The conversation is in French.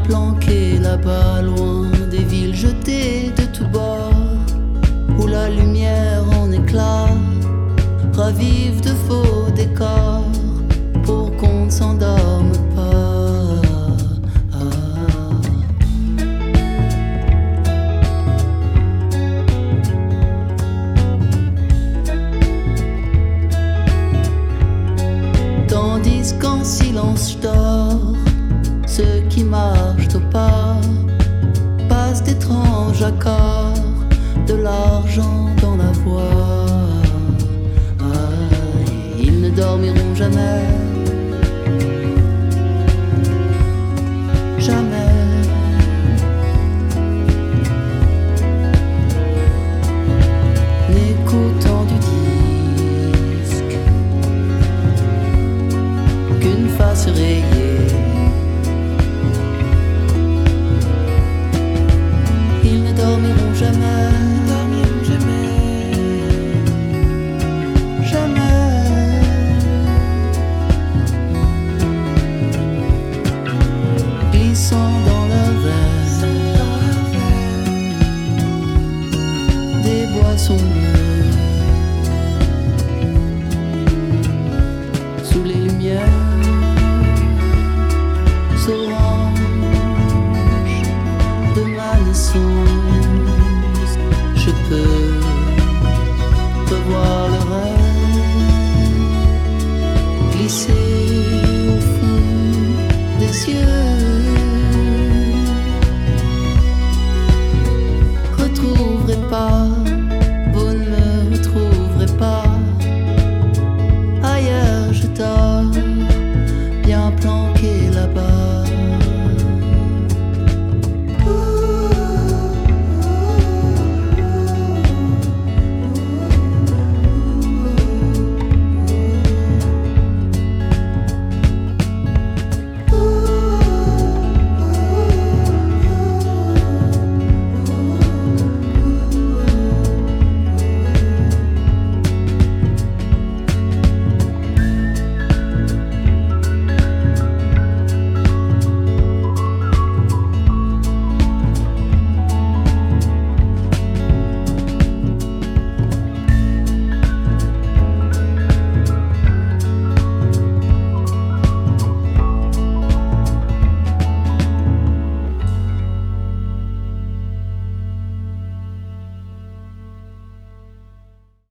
planqué là-bas, loin des villes jetées de tous bords, où la lumière en éclats ravive de faux décors pour qu'on ne s'endorme pas. Tandis qu'en silence je dors, ceux qui marchent au pas passent d'étranges accords, de l'argent dans la voix. Ils ne dormiront jamais, jamais. N'écoutant du disque qu'une face rayée. Ils ne dormiront jamais, dormiront jamais, jamais. Glissant dans leur verre des boissons bleues, sous les lumières orange de ma naissance, je peux revoir le rêve glisser au fond des yeux.